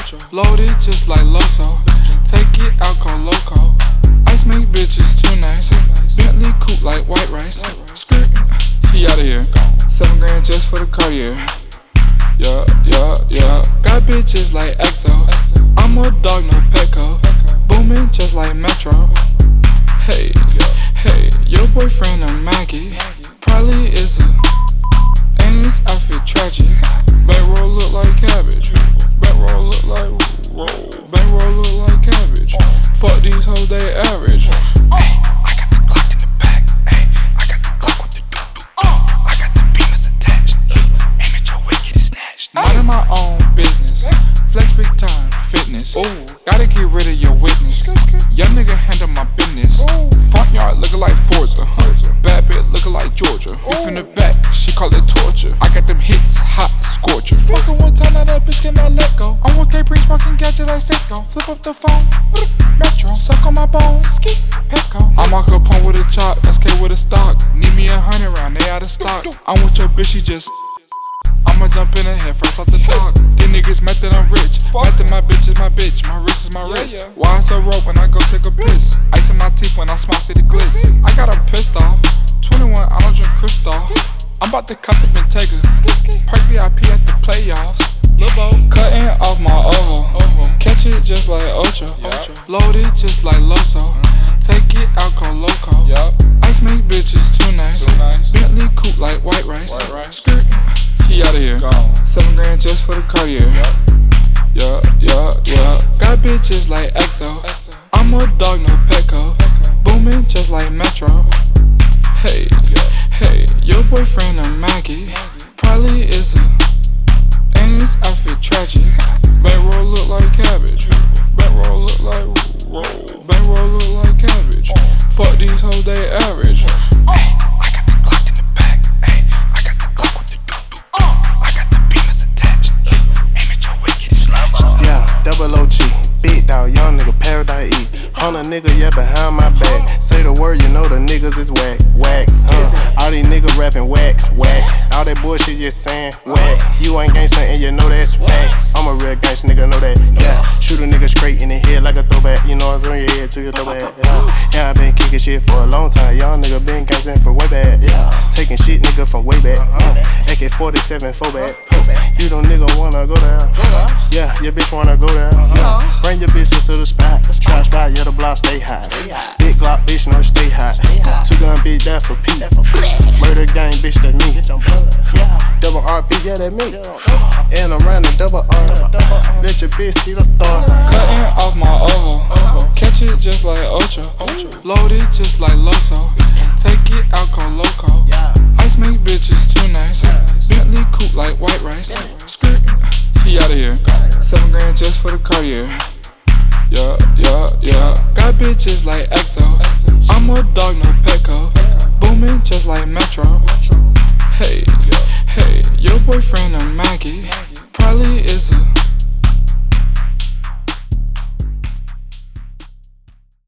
Loaded just like Loso. Take it out, go loco. Ice make bitches too nice. Bentley coupe like white rice. Skirt, he outta here. 7 grand just for the Cartier. Yeah, yeah, yeah. Got bitches like EXO. I'm a dog, no Petco. Booming just like Metro. Hey, hey, your boyfriend a Maggie. Probably is a, and his outfit tragic. Bankroll look like cabbage. Bankroll look like roll. Bankroll look like cabbage. Fuck these hoes, they average. Hey, I got the Glock in the back. Hey, I got the Glock with the doo-doo. I got the beamers attached. Aim at your wicked and snatch. Minding my own business. Flex big time fitness. Ooh, gotta get rid of your witness. Young nigga handle my business. Front yard looking like Forza. Bad bitch looking like Georgia. Beef in the back, she call it torture. I got them hits, hot scorcher. Fucking one time, now that bitch cannot let go. I'm with K-Prince, smoking gadget like Seiko. Flip up the phone, Metro. Suck on my bones, ski, Petco. I'm Al Capone with a chop, SK with a stock. Need me 100 round, they out of stock. I'm with your bitch, she just. I'ma jump in her head first off the dock. These niggas mad that I'm rich. Mad that my bitch is my bitch. My wrist is my wrist. Why I so rope when I go take a piss? Ice in my teeth when I smile, see the gliss. I got her pissed off. 21, I don't drink Crystal. I'm about to cut the Bentegas. Perk VIP at the playoffs. Cutting off my ojo. Catch it just like Ocho. Loaded just like Loso. Take it out, go loco. Ice make bitches too nice. Bentley coupe like white rice. Skirt, he outta here. 7 grand just for the Cartier. Yeah, yeah, yeah. Got bitches like EXO. I'm a dog, no Petco. Booming just like Metro. Hey, hey, your boyfriend a Maggie. Probably is a, and his outfit tragic. Bankroll look like cabbage. Bankroll look like roll. Bankroll look like cabbage. Fuck these hoes, they average. Hey, I got the Glock in the back. Hey, I got the Glock with the doo-doo. I got the beamers attached. Aim at your wicked and snatch. Yeah, double OG, big dog, young nigga, Paradise E. 100 nigga, yeah, behind my back. Say the word, you know the niggas is whack, wax. All these niggas rapping wax, whack. All that bullshit just saying whack. You ain't gangsta and you know that's facts. I'm a real gangsta nigga, know that. Yeah, shoot a nigga straight in the head like a throwback. You know I'm from your head to your throwback. Yeah, I been kicking shit for a long time. Young nigga been gangsta for way back. Yeah, taking shit nigga from way back. AK-47 4 back. You don't nigga wanna go there. Yeah, your bitch wanna go there. Yeah, bring your bitches to the spot. Try spot, yeah, the block stay hot. Big Glock, bitch, no stay hot. 2 gun bitch, that for P. Murder gang, bitch, that me. Double RP, yeah, that me. And I'm running double R. Let your bitch see the star. Cutting off my ojo. Catch it just like Ocho. Loaded just like Loso. Take it out, go loco. Ice make bitches too nice. Bentley coupe like white rice. Skirt, he outta here. 7 grand just for the Cartier. Yeah, yeah, yeah. Got bitches like EXO. I'm a dog, no Petco. Booming just like Metro. Hey, hey, your boyfriend a Maggie. Probably is a